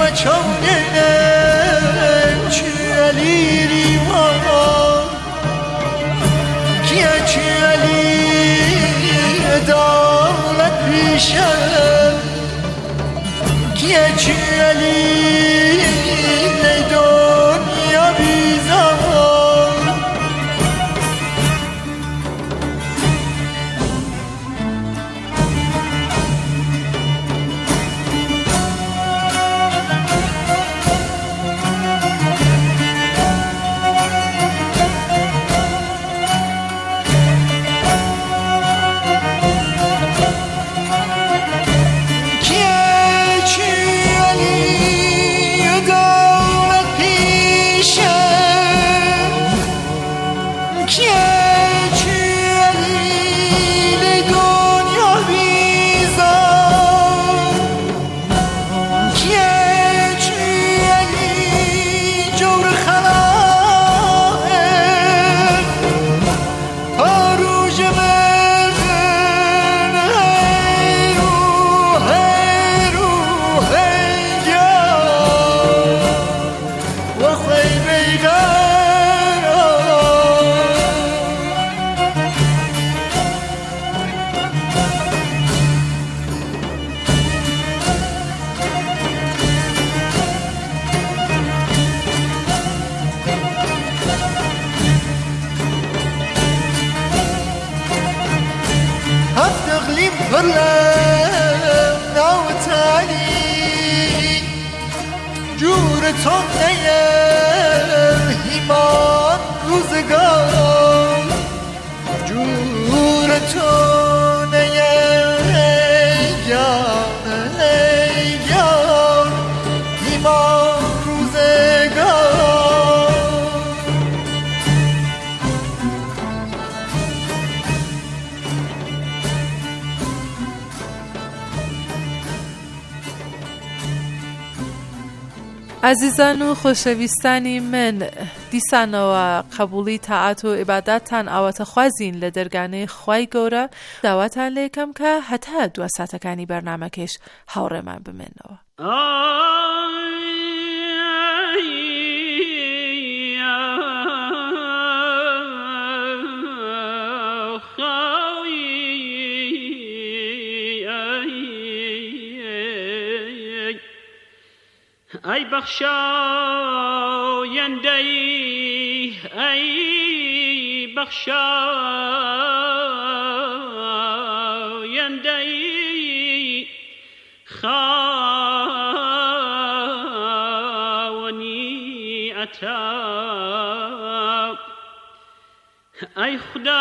چونم چلی ریوان کیه چلی دولت پیشم کیه چلی دنیا بیزان برلم ناوتانی جور تو نیم ایمان روزگار جور تو نیم یار ایمان روزگار عزیزان و خوشویستانی من دیسان و قبولی طاعت و عبادتان آوات خوازین لدرگانه خوای گوره دعوتان لیکم که حتی 2 ساعتکانی برنامه کش هاور من بمنو ای بخشاینده ای بخشاینده خوانی عطا ای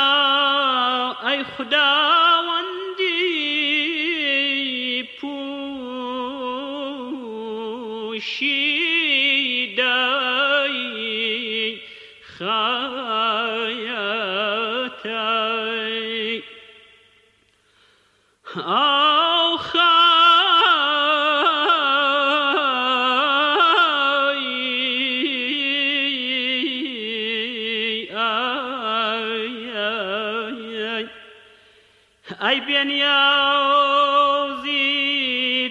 خداوندی پوشیدای خایتی او ای بنیازی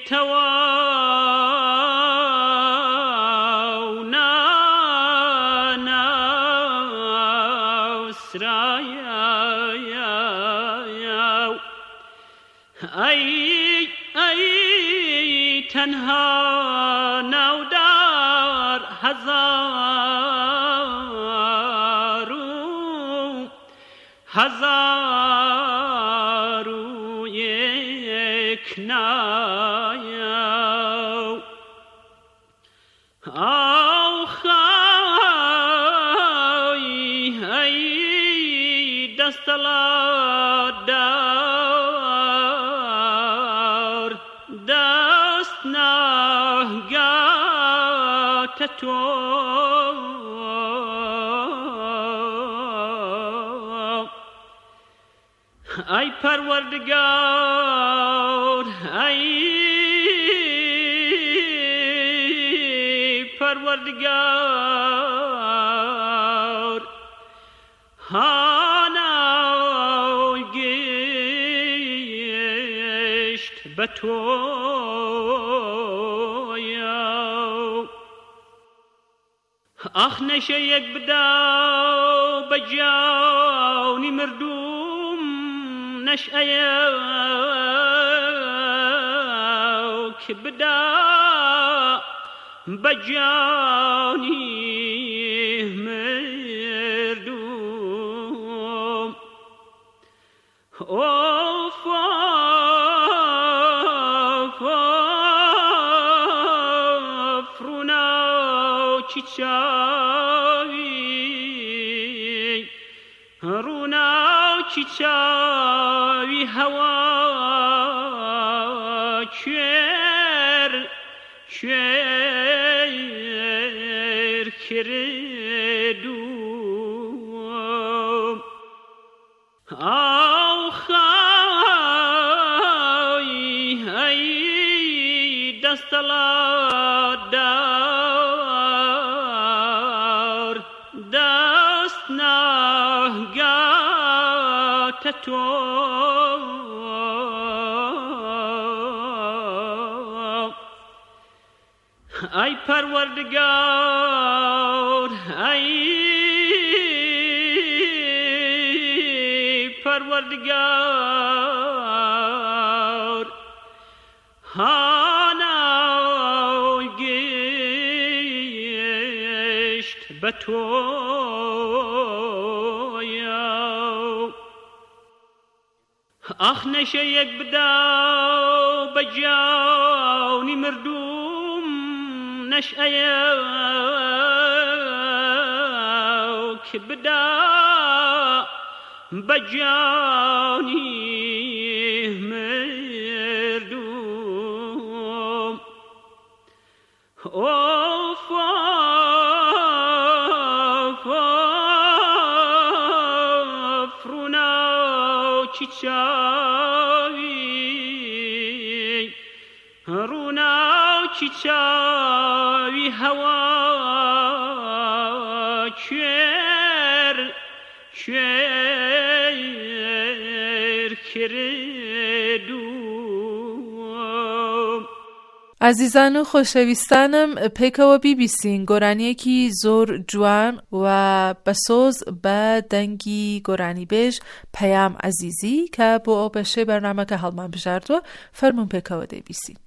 ای تنها نودار هزارو یک نایو او خواهی ای دستلادار دست نهگات تو ای پروردگار هانا گشت به تو یا آخ نشه یک بدا بجانی مردوم نشأه که بدا بجانی مردوم اوف رونا چیچاوی رونا چیچاوی هوا چر کردوم آو خواهی ای دستلا دار دست نگات تو ای پروردگار ای پروردگار هانا گشت به تو آخ نشه یک بدا بجانی مردوم نشأه که بدا بجانی مردوم اوف رونا چیچاوی رونا چیچاوی هوا چر کردوم. عزیزان و خوشویستانم پیکەوە بیبیسین گۆرانیەکی زۆر جوان و بەسۆز بە دەنگی گۆرانی بێژ پەیام عەزیزی کە بۆ ئەو بەشێ بەرنامەکە هەڵمان بژاردووە فەرموون پێکەوە دەیبیسین.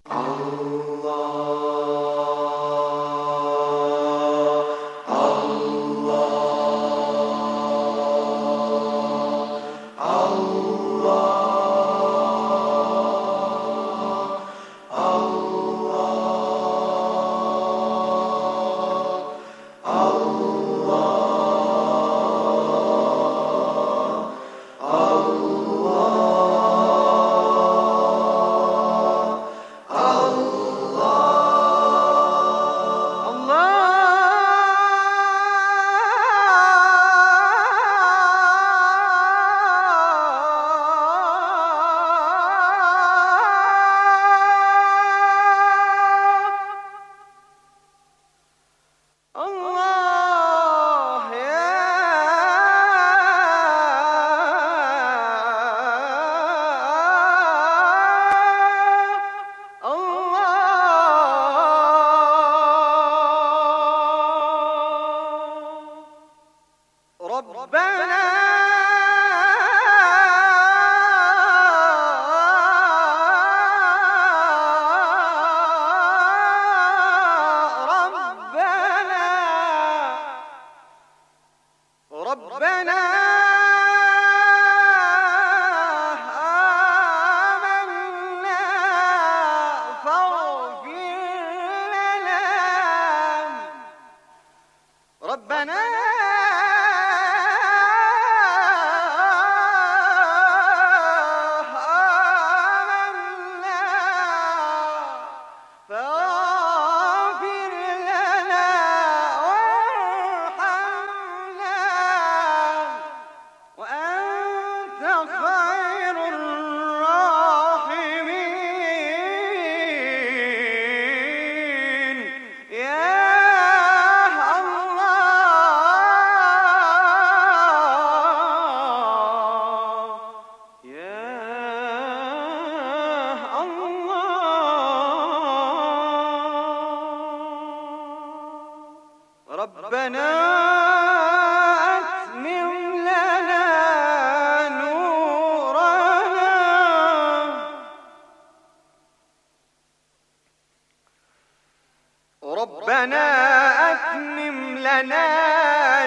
ربنا أتمم لنا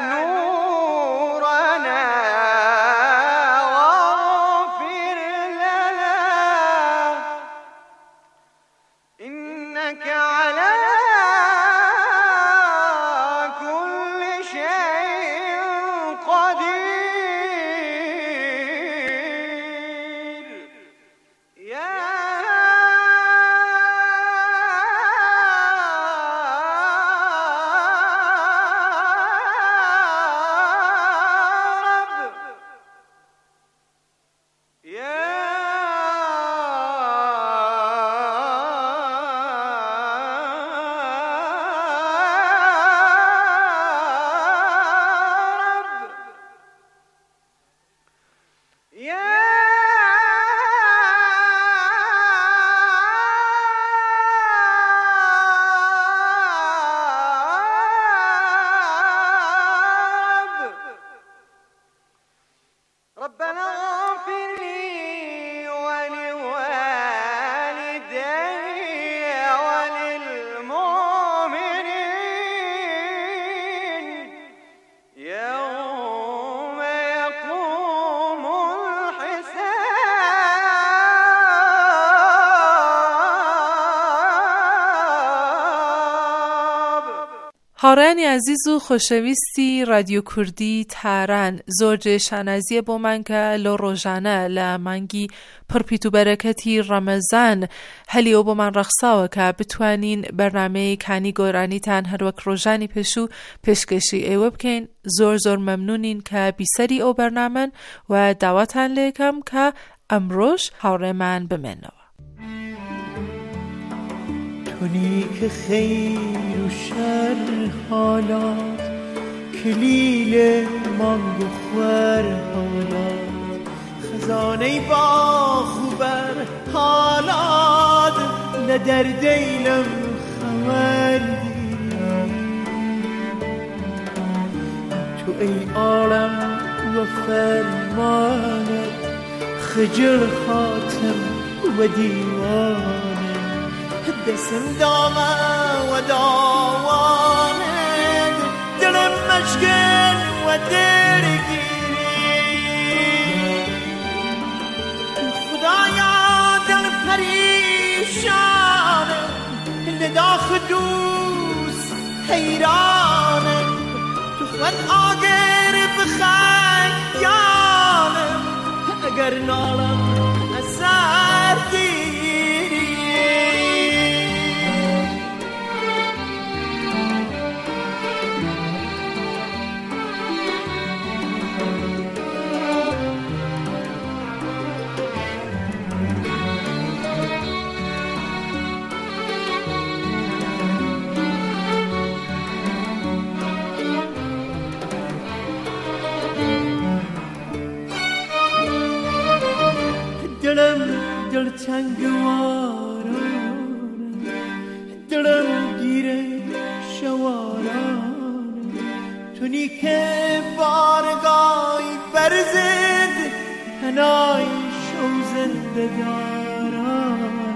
نورنا واغفر لنا إنك على كل شيء قدير يا ربنا اغفر لي ولوالدي وللمؤمنين يوم يقوم الحساب. هارانی عزیز و خوشویستی رادیو کردی تاران زوج شنازی بومن که لو روژانه لمنگی پرپیتو برکتی رمضان هلی او بومن رقصاوه که بتوانین برنامه کانی گورانی تن هر وک روژانی پشو پشکشی ایوه بکن. زور ممنونین که بیسری او برنامه و دعوتن لیکم که امروش هاره من بمنو. کنی که خیر و شر حالات کلیل مانگو خور حالات خزانه با خوبر حالات لدر دیلم خوردی تو ای عالم و فرمانت خجل خاتم و دیوانت دسم دامه و داوانت دلم مشکن و دلگیری خدایا دل پریشانم نداخ دوست حیرانم تو خود آگر بخیانم اگر نالم اثر گیری دل تنگواران دلم گیره شواران تونی که بارگاهی برزد هنای شو زنده داران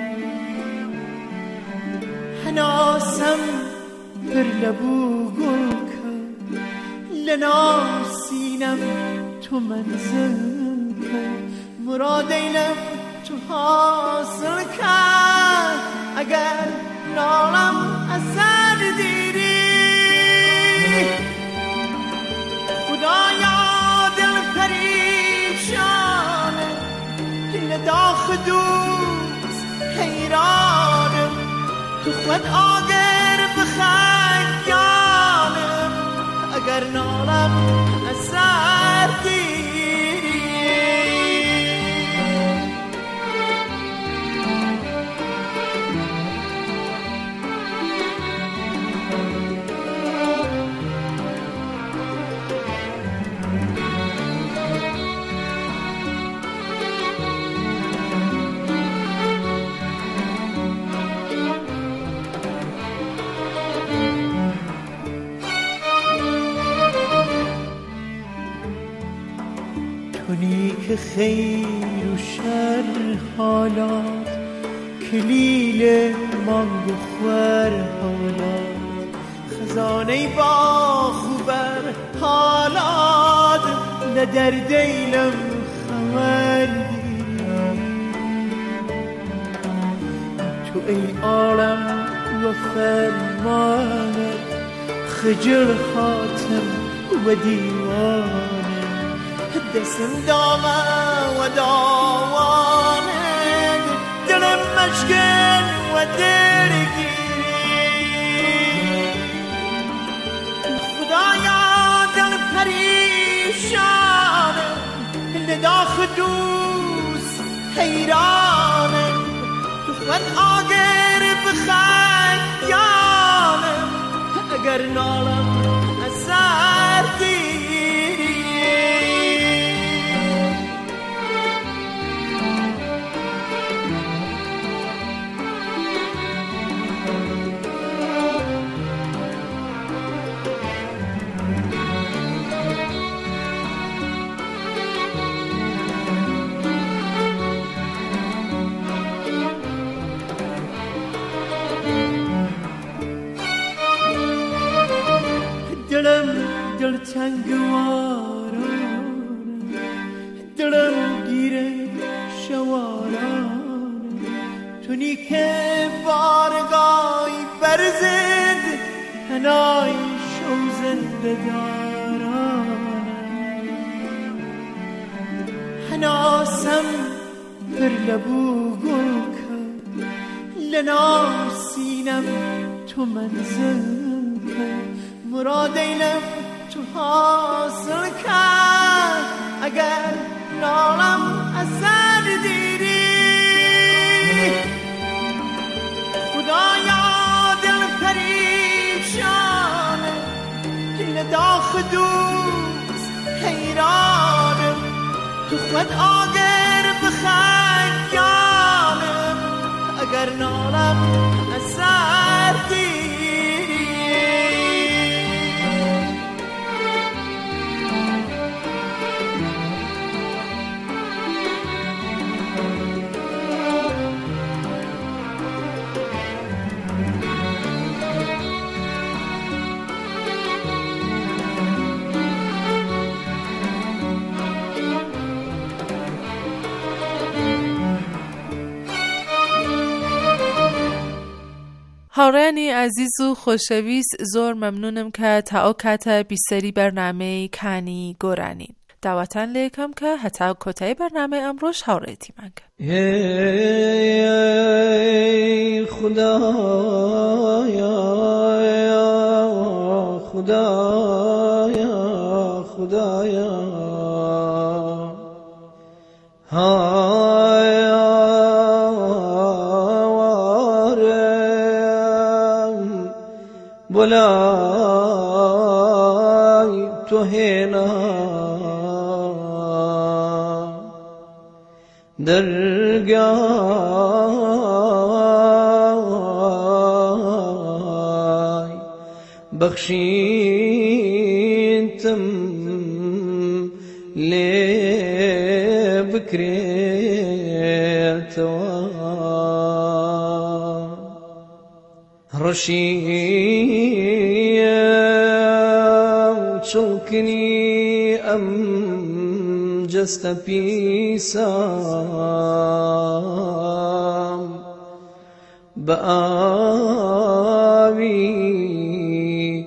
هناسم پر لبو گل کن لناسینم تو منزل کن مراد ایلم تو حاصل کن اگر نالم اثر دیری خدایا دل پریشانه لداخ دوست حیرانم تو خود آگر بخیانم اگر نالم اثر دیری کنی که خیر و شر حالات کلیل مانگ و خور حالات خزانه با خوبر حالات لدر دیلم خبر تو ای عالم و فرمانه خجل خاتم و دیوانه دستم دامه و داوانه دلم مشکن و دلگیری خدایا دل پریشانه نداخ دوست حیرانه تو خود آگر بخیانم اگر نالم اثر گیری دلم دل تنگوارانه دلم گیره شوارانه تو نیکه بارگاهی برزد هنای شو زنده دارانه هناسم پر لبو گل کن لناسینم تو منزل کن مراد اینم تو حاصل کرد اگر نالم اثر دیدی خدایا دل پریشانه لداخ دوست حیرانم تو خود آگر بخیانم اگر نالم اثر دیدی هاوڕێیانی عزیز و خۆشەویست زۆر مەمنونم کە تا ئەو کاتە بیسەری بەرنامەی کانی گۆرانین. داواتان لێ یەکەم کە هەتا کۆتایی بەرنامەی ئەمڕۆش هاوڕێیەتیمان کە. ای خدایا خدایا خدایا بلای تو هینا درگاه بخشینتم لی بکریتوا رشیم چوکنی ام جست پیسام بآوی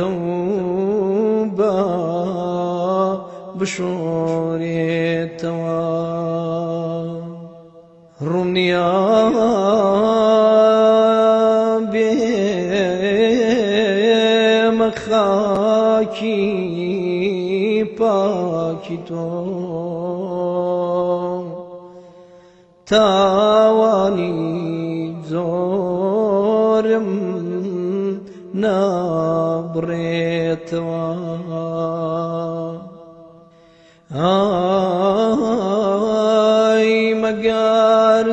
توبا بشوریتوا رومنیا خاکی پاکی تو تاوانی زورم نبرتوا آی مگر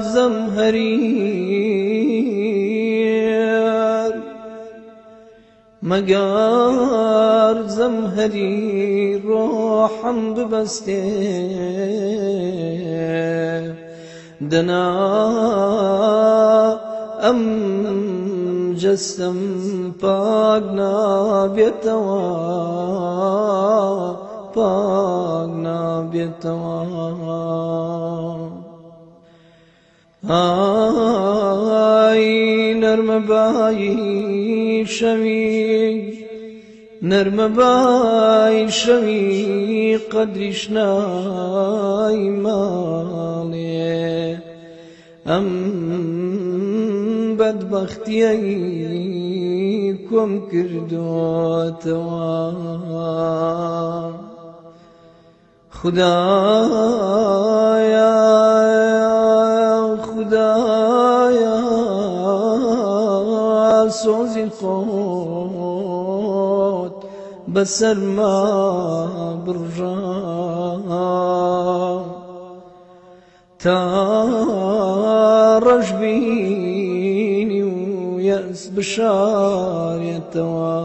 زمهریر مگر زمهری روحم ببسته دنا ئەم جەستەم پاک نابێتەوە پاک نابێتەوە ئای نەرمە بای شەوی نەرمە بای شەوی قەدریش نایماڵێ ئەم بەدبەختیەی کۆم کردوتەوە خودایە خودایە سۆزی خۆت بەسەرما بڕژە تا ڕەش بینی و یەس بشارێتەوە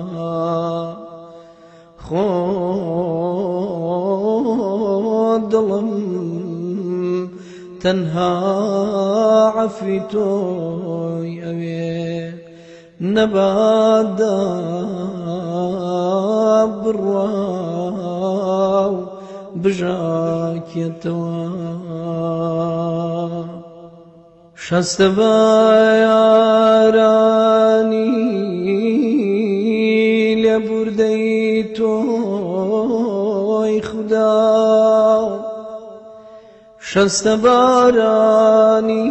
خۆ دڵم تەنها عەفوی تۆی ئەوێ نەبادا بڕوا و بژاکێتەوە شەستە بە یارانی لێبوردەی تۆی خودا شەستە بارانی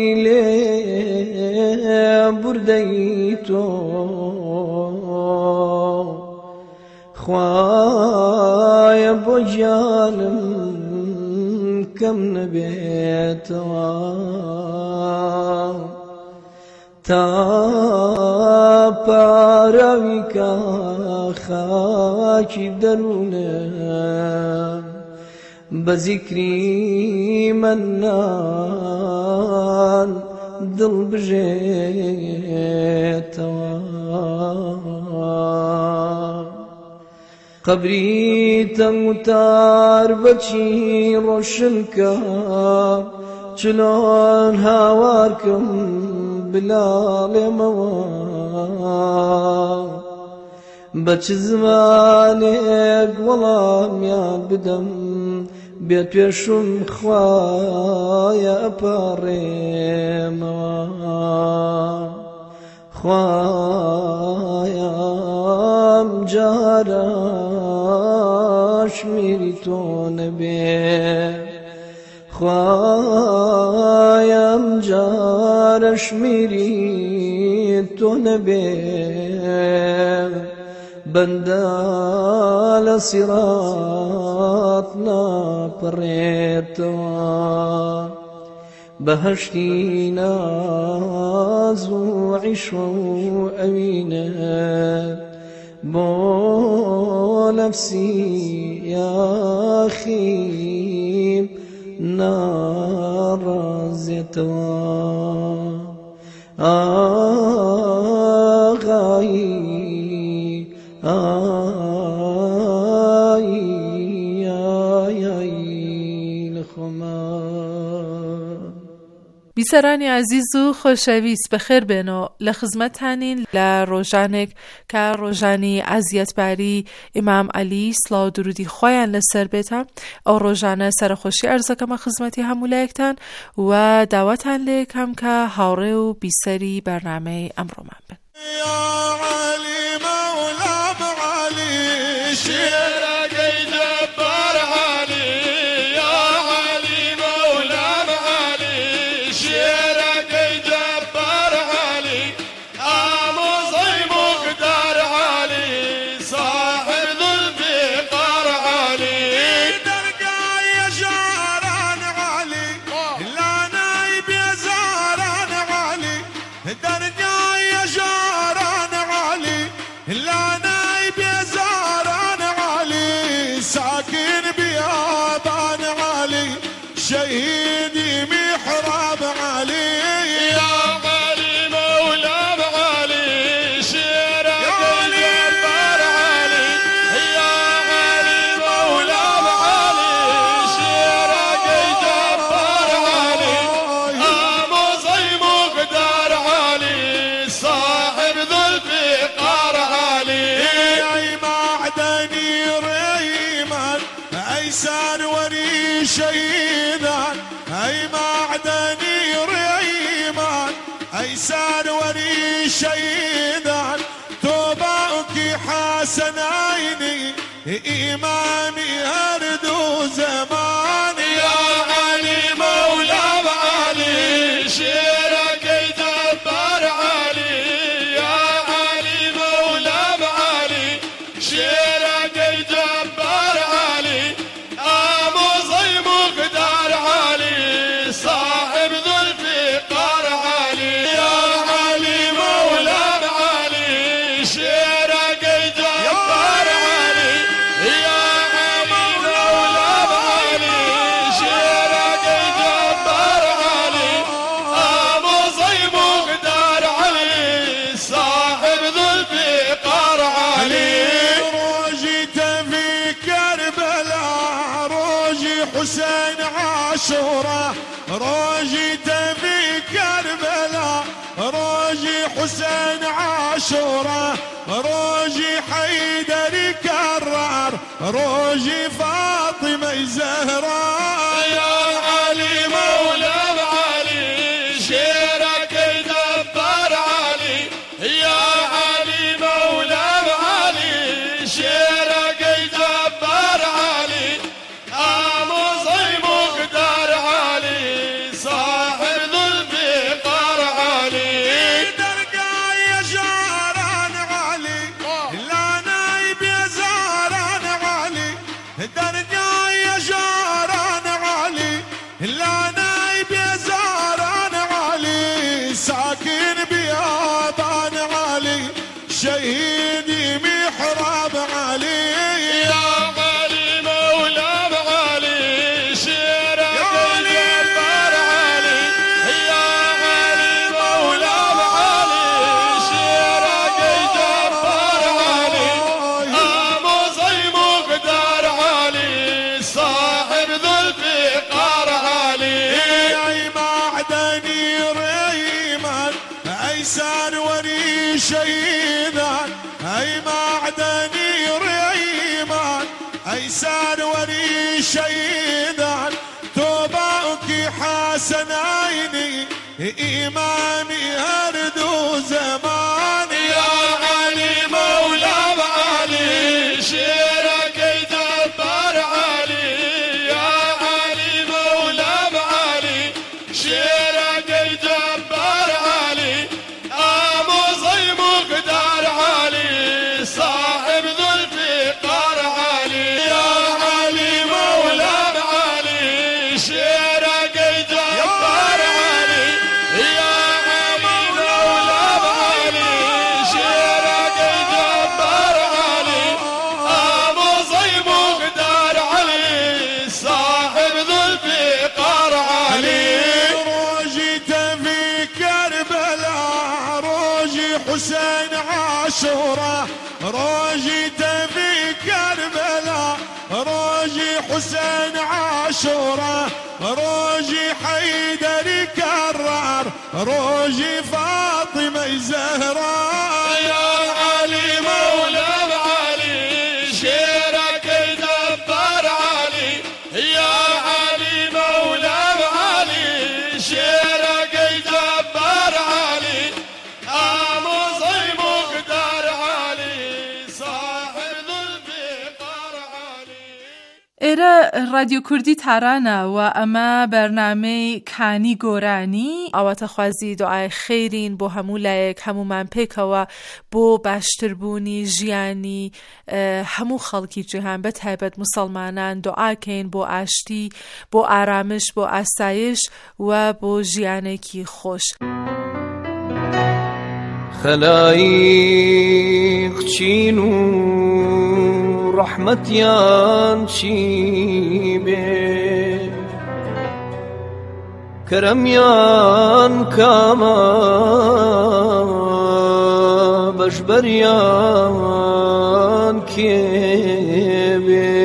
لێبوردەی تۆ خوایە بۆ گیانم کەم نەبێتەوە تا پاراوی کە خاکی دەروونم بە زیکری مەنان دڵ بژێتەوە قبری تەنگ و تار بەچی ڕۆشنکە چلۆن هاوارکەم بلاڵێمەوە بە چ زمانێک وەڵامیان بدەم بێ توێشم خوایە ئەپەڕێمەوە خوایە ئەم جارە شمیری تۆ نەبێ خوایە ئەم جارە شمیری تۆ نەبێ بەندە لە سیرات ناپەڕێتەوە بەهەشتی ناز و عیشوە و ئەوینە بۆ نەفسی یاخیم ناڕازێتەوە ئاغایی بیسەرانی عزیز و خۆشەویست بەخێر بێنەوە لە خزمەتتانین لە ڕۆژانێک کە ڕۆژانی ئازیەتباری ئیمام عەلی سڵاو و درودی خۆیان لەسەر بێتە ئەو ڕۆژانە سەرخۆشی ئەرزەکەمە خزمەتی هەمولایەکتان و داواتان لێ یەکەم کە هاوڕێ و بیسەری بەرنامەی ئەمڕۆمان بن. درگاه شيدان أي معدني ريمان أي ساروري شيدان توباك حسن عيني إيماني أردو زمان يا علي مولى علي شيرك يدبر علي يا علي مولى علي شيرك يدبر علي أبو زي مقدار علي صاحب ذو الفقار علي يا علي مولى علي شيرك يدبر علي يا علي مولى علي شيرك يدبر علي أبو زي مقدار علي صاحب ذو الفقار علي روجت في كربلاء روجي حسين عاشوراء روجت في كربلاء روجي حسين عاشوراء روجي حيدر كرار روجي فاطمة زهراء يا علي مولى علي شيرك يدبر علي يا علي مولى علي شيرك يدبر علي أبو زي مقدار علي صاحب ذو الفقار علي درقا يا جاران علي لا نايب يا زاران علي درقا يا جاران علي لا نايب يا زاران علي ساكن بيابان علي شهيدي محراب علي يا علي مولى علي شيرك يدبر علي يا علي مولى علي شيرك يدبر علي أبو زي مقدار علي صاحب ذو الفقار علي أي معدني ريمان أي ساروري شيدان أي معدني ريمان أي ساروري شيدان توباك حسن عيني إيماني أردو زمان يا علي مولى علي شيرك يدبر علي يا علي مولى علي شيرك يدبر علي أبو زي مقدار علي صاحب ذو الفقار علي يا علي مولى علي شيرك يدبر علي يا علي مولى علي شيرك يدبر علي أبو زي مقدار علي صاحب ذو الفقار علي روجت في كربلاء روجي حسين عاشوراء روجت في كربلاء روجي حسين عاشوراء روجي حيدر كرار روجي فاطمة زهراء يا علي مولى علي شيرك يدبر علي يا علي مولى علي شيرك يدبر علي أبو زي مقدار علي صاحب ذو الفقار علي ئێرە رادیۆ کوردی تارانە و ئەمە بەرنامەی کانی گۆرانی ئاواتەخوازی دوعای خێرین بۆ هەموو لایەک هەمومان پێکەوە بۆ باشتربوونی ژیانی هەموو خەڵکی جیهان بە تایبەت موسڵمانان دوعاکەین بۆ ئاشتی بۆ ئارامش بۆ ئاسایش و بۆ ژیانێکی خۆش. خلايق چینو رحمتيان چی بێ کەرەمیان کاما بەشبەریان کێ بێ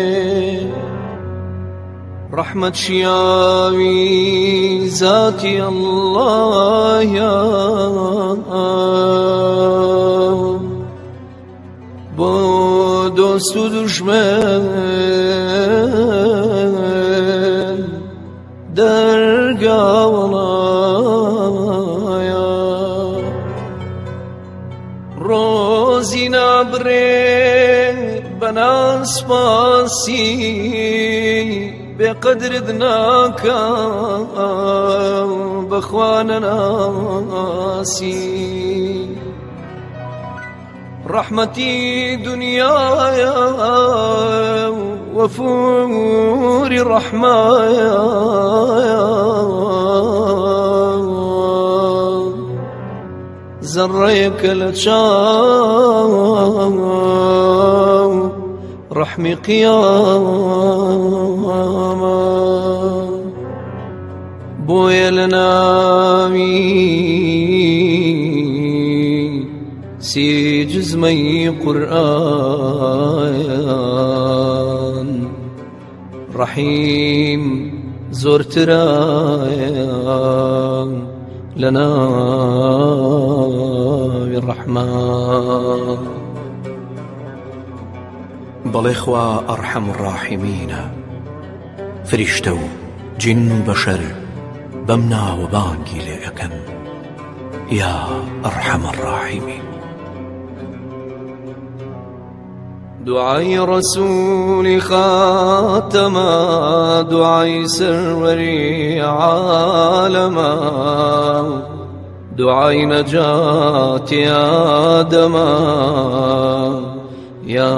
رحمت شیاوی ذاتی الله یا بۆ دۆست و دوژمن دەرگاوڵایە ڕۆزی نابڕێ بەناسپاسی بێقەدرت ناکە بەخوا نەناسی ڕەحمەتی دنیایە وەفوری ڕەحمایە زەڕەیەکە لە چاو ڕەحمی قیامە بۆیە لە ناوی سی جزمەی قورئان ڕەحیم زۆرترایە لە ناوی ڕەحمان بەڵێ خوا ئەرحەم الراحیمینە فریشتە و جین و بەشەر بەم ناوە بانگی لێ ئەکەن یا ئەرحەم الراحیمین دعای ڕەسوولی خاتەمە دعای سەروەری عالەمە دعای نەجاتی ئادەمە یا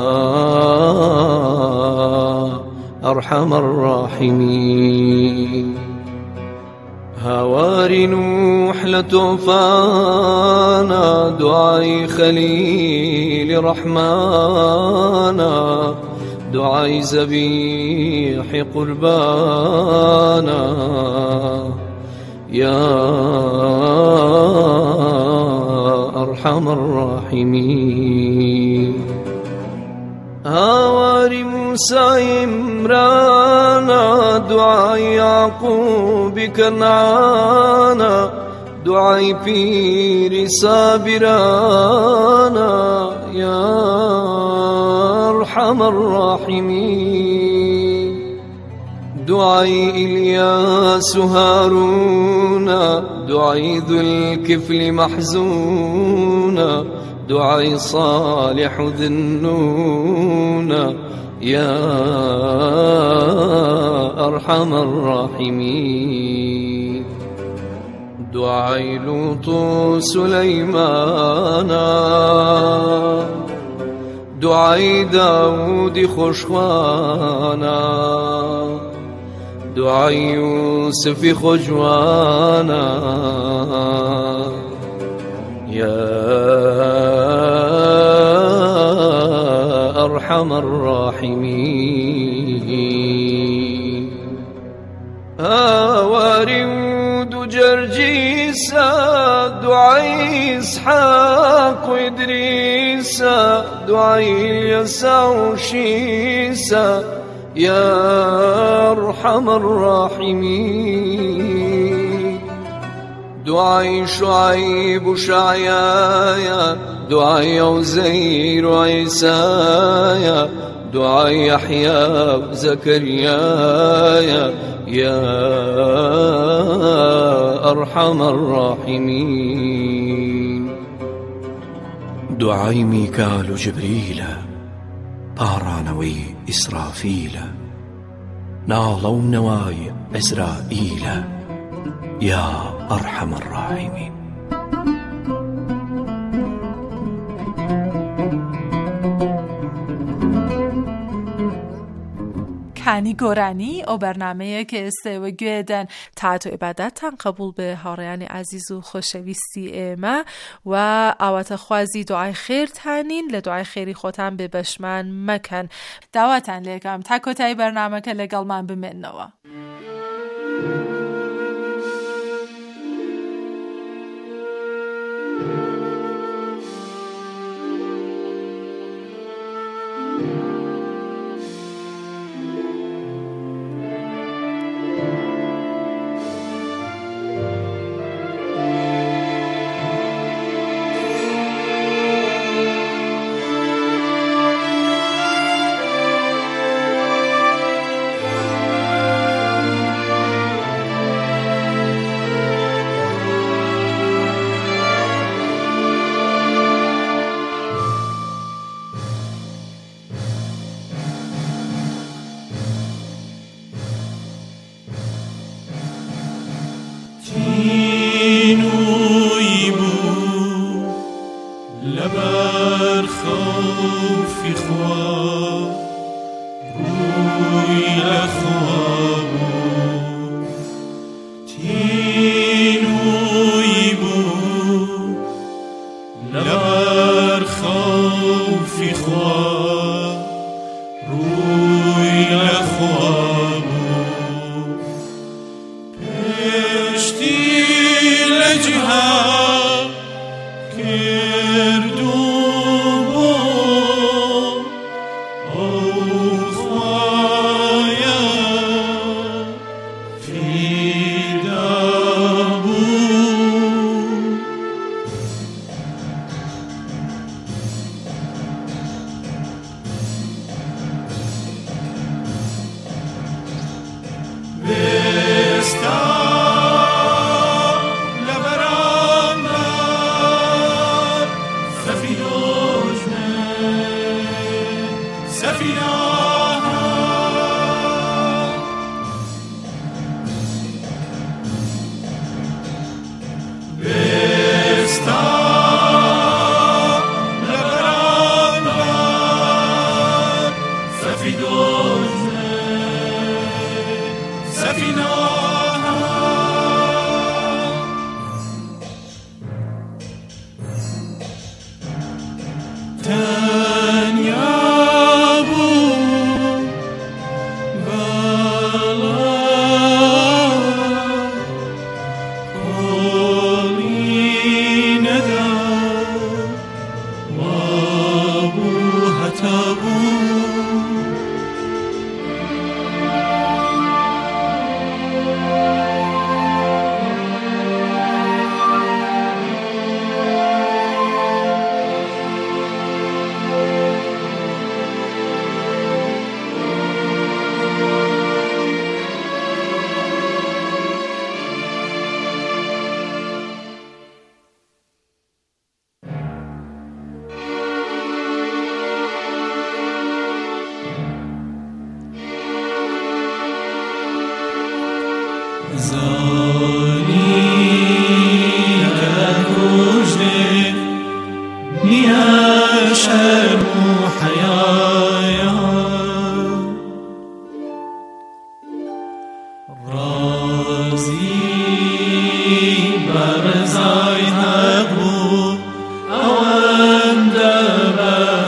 ئەرحەم الراحیمین هاواری نوح لە تۆفانە دعای خەلیلی ڕەحمانە دعای زەبیحی قوربانە یا ئەرحەم الراحیمین هاواری موسای عیمرانە دعای یاعقوبی کەنعانە دعای پیری سابرانە یا ئەرحەم الراحیمین دعای ئیلیاس و هارونە دعای ذوالکفل مەحزونە دعای صالح و ذنون یا ئەرحەم الراحیمین دعای لوط و سولەیمانە دعای داودی خۆشخوانە دعای یوسفی خۆجوانە یا ئەرحەم الراحیمین هاواری و دوو جەرجیسە دعای ئیسحاق و ئیدریسە دعای ئیلیاسا و شیسە یا ئەرحەم الراحیمین دعای شعیب و شعیایە دعای عوزەیر و عیسایە دعای یحیا و زەکەریایە یا ئەرحەم الراحیمین دعای میکال و جبریلە پاڕانەوەی ئیسرافیلە ناڵە و نەوای عەزرائیلە یا ئەرحەم الراحیمین کانی گۆرانی ئەو بەرنامەیە کە ئێستێوە گوێدەن تاعەت و عیبادەتتان قبول بێ هاوڕێیانی عەزیز و خۆشەویستی ئێمە و ئاواتە خوازی دوعای خێرتانین لە دوعای خێری خۆتان بێ بەشمان مەکەن داواتان لێکەم تا کۆتایی بەرنامەکە لەگەڵمان بمێننەوە. لبر خوفی خواه روی لخواه تینوی بود لبر خوفی خواه روی لخواه پشتی لجهه کردو با او خوایا فیدا بود بستا لبران بر سفینه بستا لبران بر سفینه تنیا بود بالا قولی ندار و بو حتا بود زانی کجده نیا شرم و حیایا رازی برزای حق بود اونده به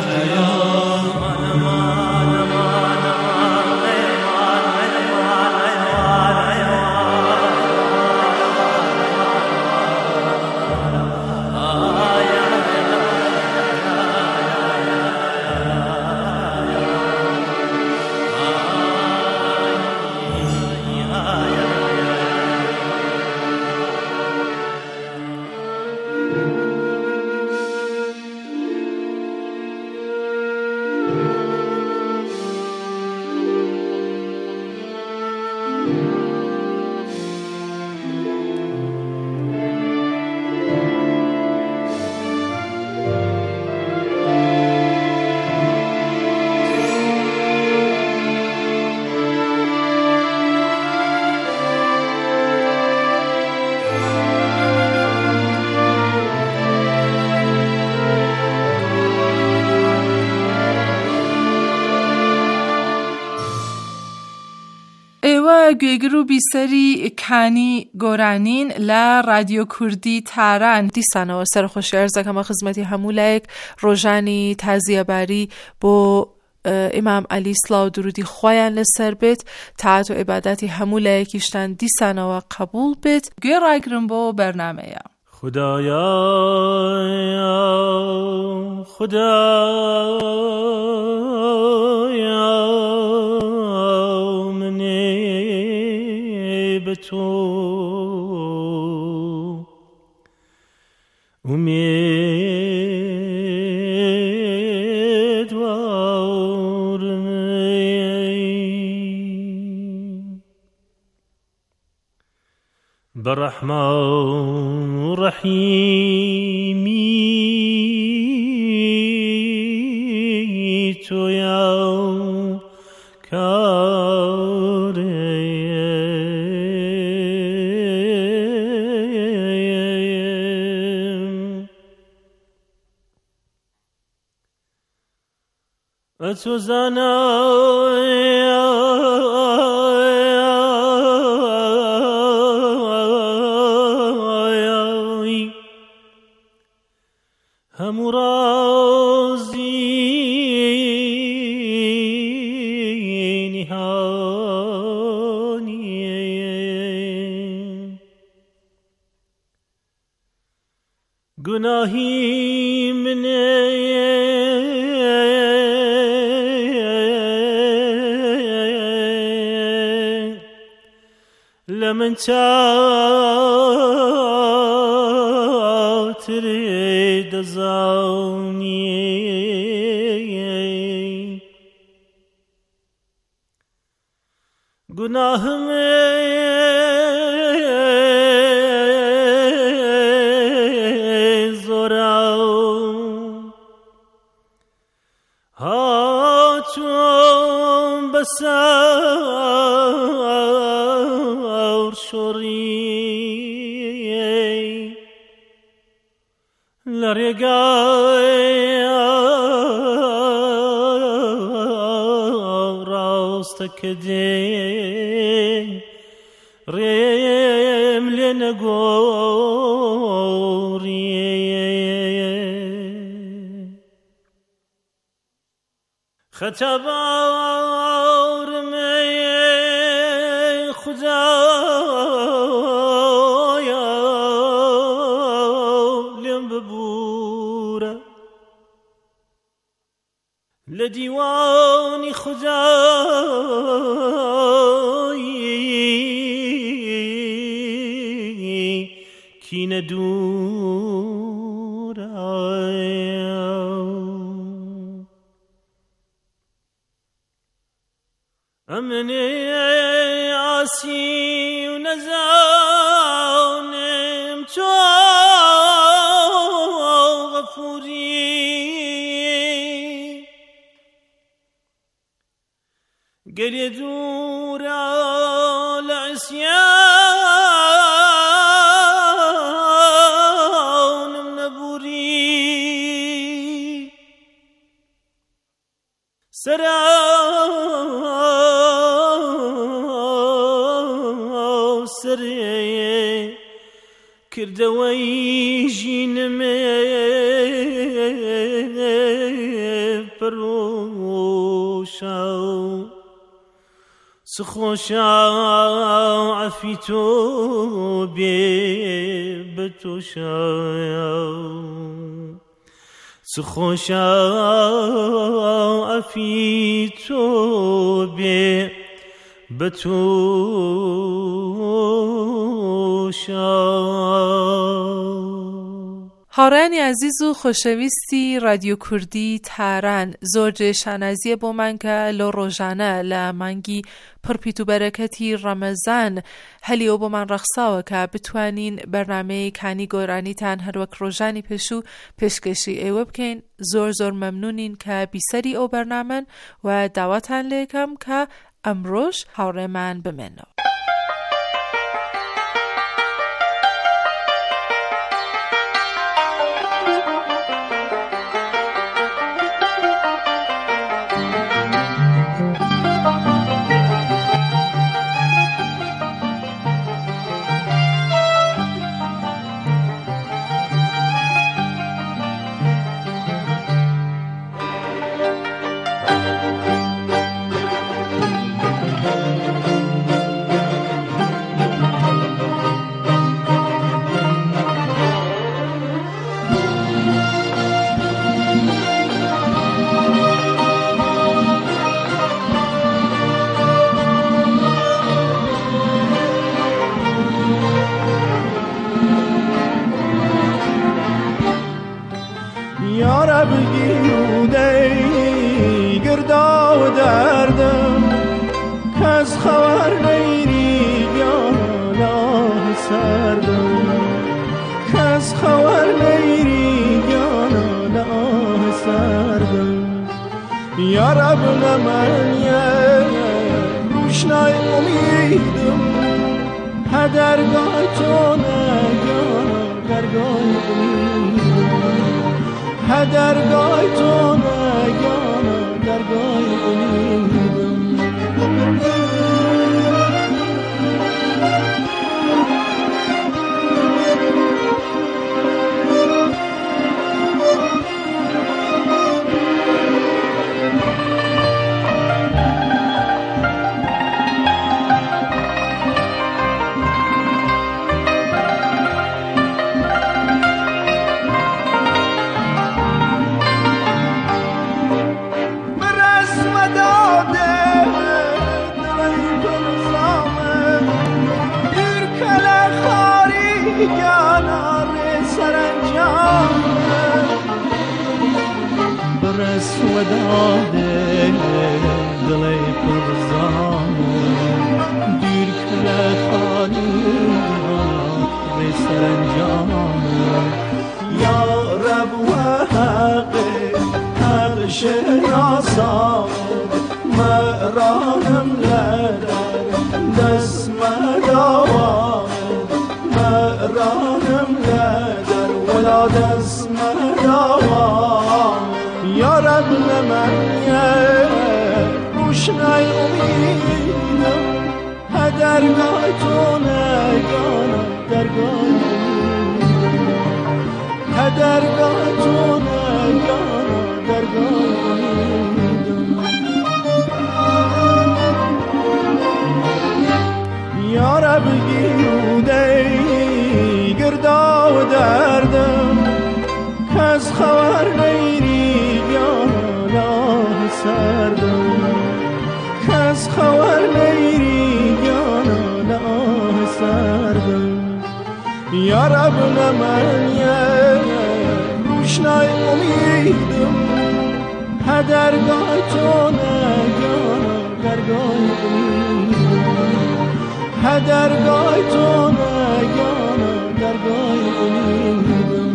گوێگر و بیسەری کانی گۆرانین لە رادیۆ کوردی تاران دیسانەوە سەرخۆشی ئەرز دەکەمە خزمەتی هەموو لایەک ڕۆژانی تازیەباری بۆ ئیمام عەلی سڵاو و درودی خۆیان لەسەر بێت تاعات و عیباداتی هەموو لایەکیشتان دیسانەوە قبول بێت گوێ ڕاگرن بۆ بەرنامەیە خدایا به تو امیدوارم برحمان و رحیمی تو یا تو زنای همو رازی نهانیه گناهی منه لمن تريد زاوني گناه میں زوراو هاتون بسار شوری لرگای راست کدی ریم لنگوری خطبار می خدایا لم ببوره لدیوانی خدایی کی ندوره امنی عاصی و نزانم تو غفوری گلی دور لعصیانم نبوری سری کردوی جینم پروشاو سخوشا عفی تو بی بتوشاو سخوشا عفی تو بی هارانی عزیز و خوشویستی رادیو کردی تاران زوج شانازی بو منکه لو روژانه لمنگی پرپیتو برکتی رمضان هلی او بو من رخصاوه که بتوانین برنامه کانی گورانی تان هر وک روژانی پشو پشکشی ایوه بکن. زور ممنونین که بیسری او برنامه و دعوتان لیکم که امروش هاره من بمنو. یا رب من روشنای امیدم هدرگاه تو نگاه درگاه امیدم هدرگاه تو نگاه درگاه برس و داده دلی پرزان دیر کل خالی ری سرانجام یا رب و حق شناسا مرانم لدر دست مداوا مرانم لدر ولا دست مداوا یا رب لمن روشنای امیدم هدرگاه تو نگانم درگاه هدرگاه تو نگانم درگاه یا رب گیروده گردا و دردم کس خبر نیری یا راه سردم کس خبر نیری یا راه سردم یا رب لمن روشنای امیدم هدرگاه تو نگانم درگاه هدرگاه تو نگانم درگاه امیدم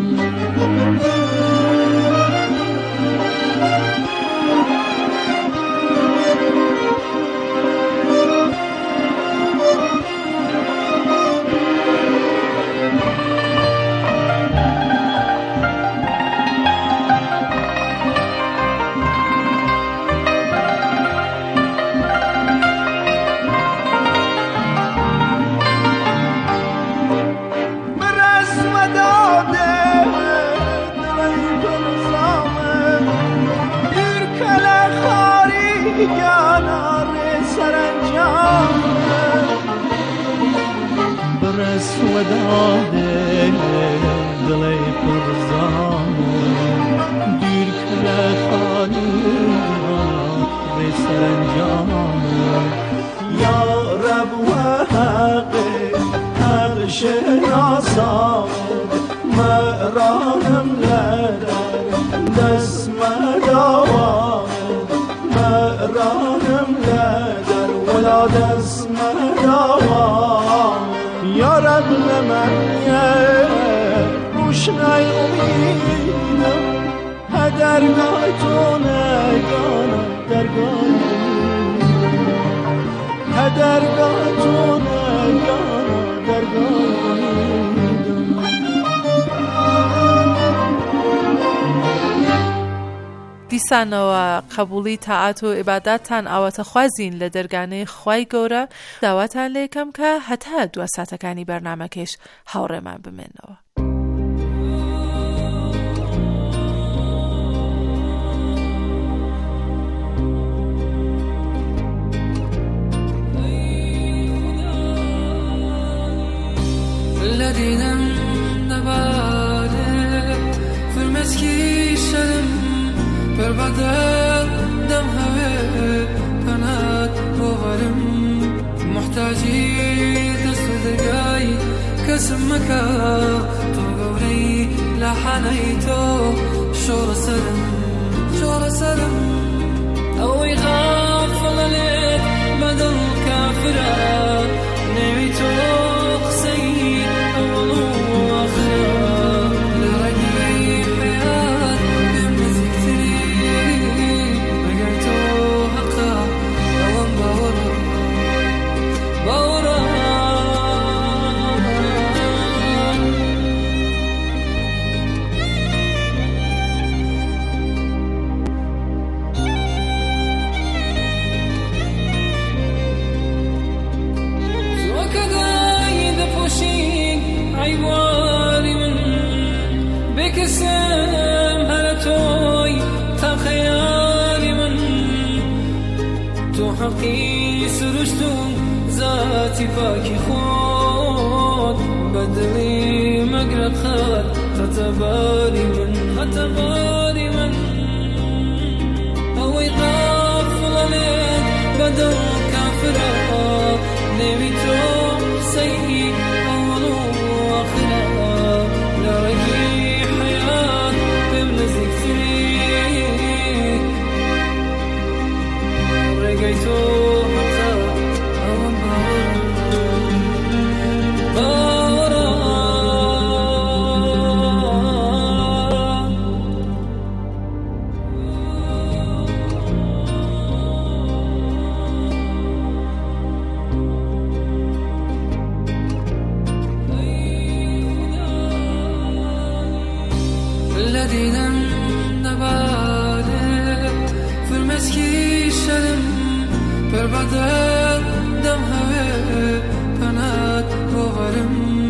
برس و داده دلی پرزان دیر کل خالی ری سرانجام یا رب و حق شناسا مرانم لدر دست مداوا مرانم لدر ولا دست مداوا یا رب لمن روشنای امیدم هدرگاه تو نگانم درگاه هدرگاه تو نگانم درگاه امیدم دیسانەوە قبولی تاعات و عیبادەتتان ئاواتە خوازین لە دەرگانەی خوای گەورە داواتان لێ یەکەم کە هەتا دووە ساتەکانی بەرنامەکەش هاوڕێمان بمێنەوە. لدينم نباله في المسكي شلم بربدل دم هوي بنات بوغرم محتاجي دست دقاي كسمك تو قولي لحنيتو شور سلم أوي غافل لك بدل كافرة نويتو قصي أول وآخرة لرقي حياة بكسم هلتوي تخيالي من تحقي سرشتم ذاتي باكي خود بدلي مقرق خد خطبالي من هو يغفل لك بدل كافرة نبي تو سيء أول وآخرة لا رجي حياة بمنزك تري بدل دم هوه پنات باورم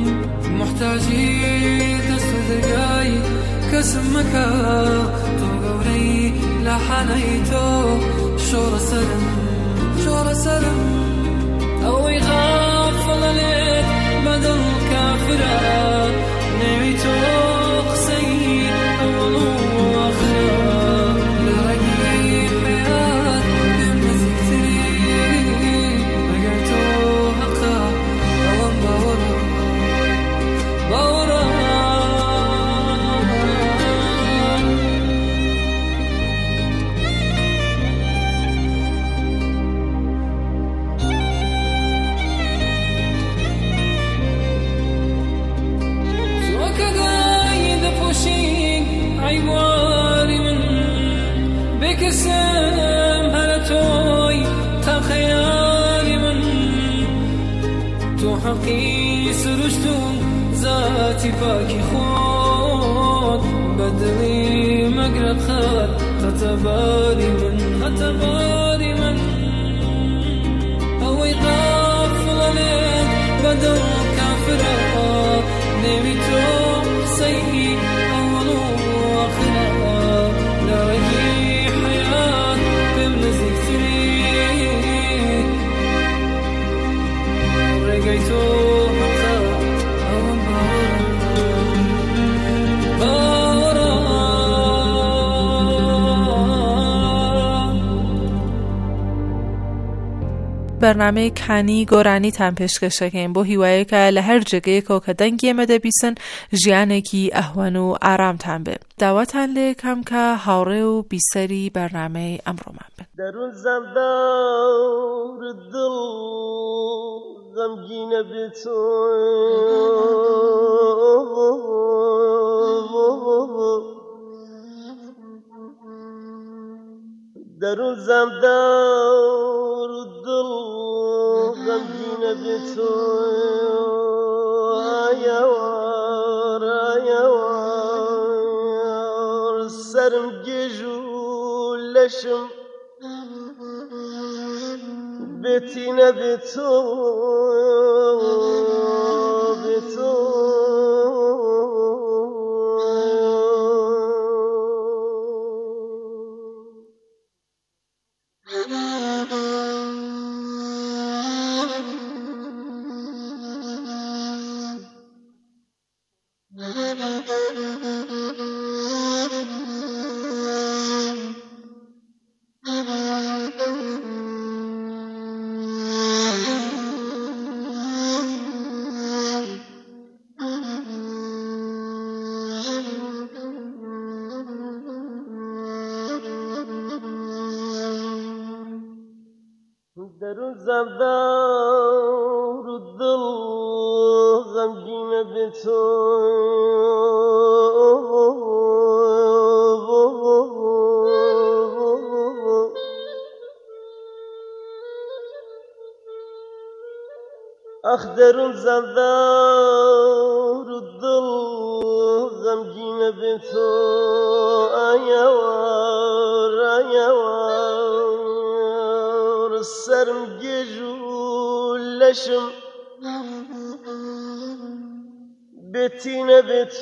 محتاجی دست دگای کسم مکا تو گوری لحنی تو شور سرم اوی غافل لید بدل کافرا نوی تو قصی اول و آخرا لرگی حیات بمزیکتری اگر تو حقا اوان باورا عيواري من بكسم هلتوي تخيالي من تو حقي سرشتم ذاتي باكي خود بدلي مقرب خال خطباري من اوي غافل عليك بدل كافرة نبي تو سيئي برنامه کنی گۆرانی تان پێشکەشەکەین بۆ هیوایەکە لە هەر جێگەیەکەوە کە دەنگی ئێمە دەبیسن ژیانێکی ئەهوەن و ئارامتان بێ. داواتان لێ یەکەم کە هاوڕێ و بیسەری بەرنامەی ئەمڕۆمان بن. درون زەمدار دڵ غەمگینە بێت درون زەمدار دڵ غەمگینە بێت ئایەوار سەرم گێژ و لەشم بێتی نەبێت درون زەمدار دڵ غەمگینە بێت ئەخ درون زەمدار دڵ غەمگینە بێت ئایەوار سەرم گێژ و لەشم بێتی نەبێت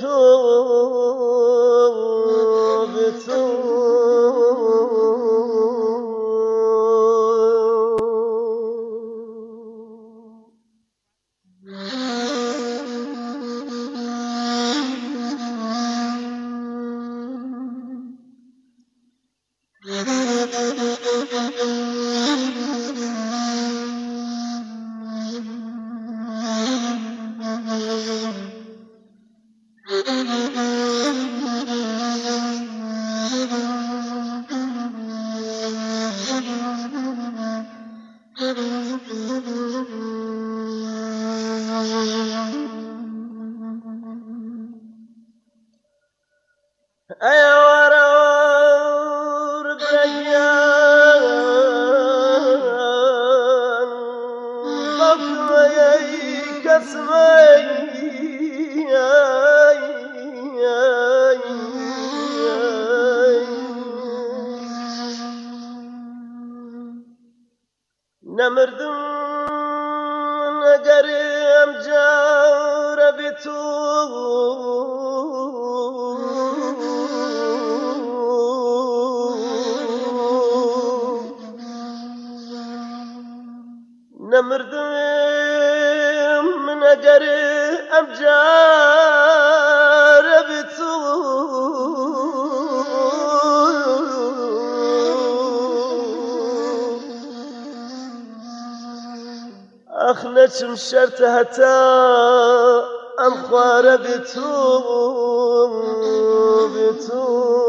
نمردم نگرم جار بی تو نمردم نگرم جار بی تو أخنتم شرط حتى أمخار بتو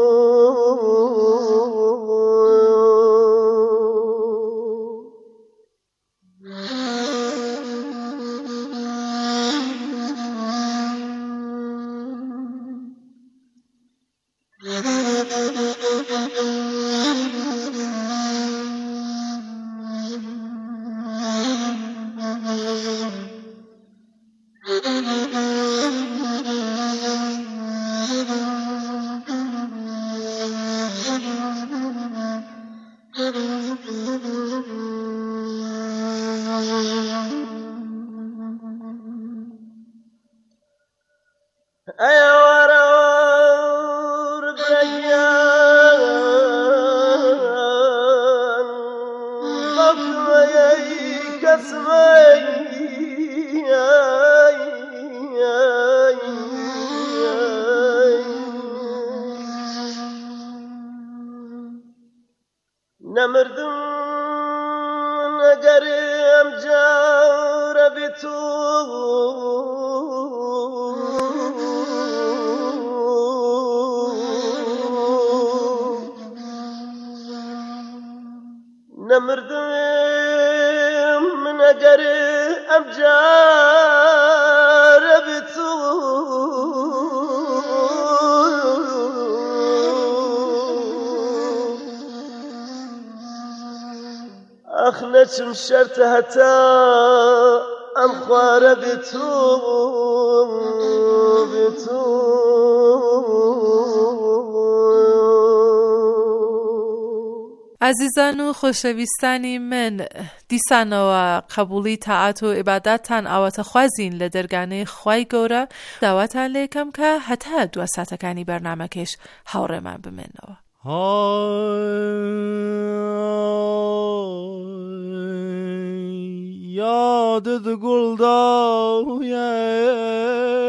أيوار بريان ضفمي كسمي نمردم نگرم جار بتو نمردم نگرم جار بتو أخنتم شرط حتى أمخار بتو عزیزان و خوشویستانی من دیسانەوە قبولی تاعات و عیبادەتتان ئاواتە خوازین لە دەرگانەی خوای گەورە داواتان لێ یەکەم کە هەتا دووە ساتەکانی بەرنامەکەش هاوڕێمان بمێنەوە. یادت گڵداویە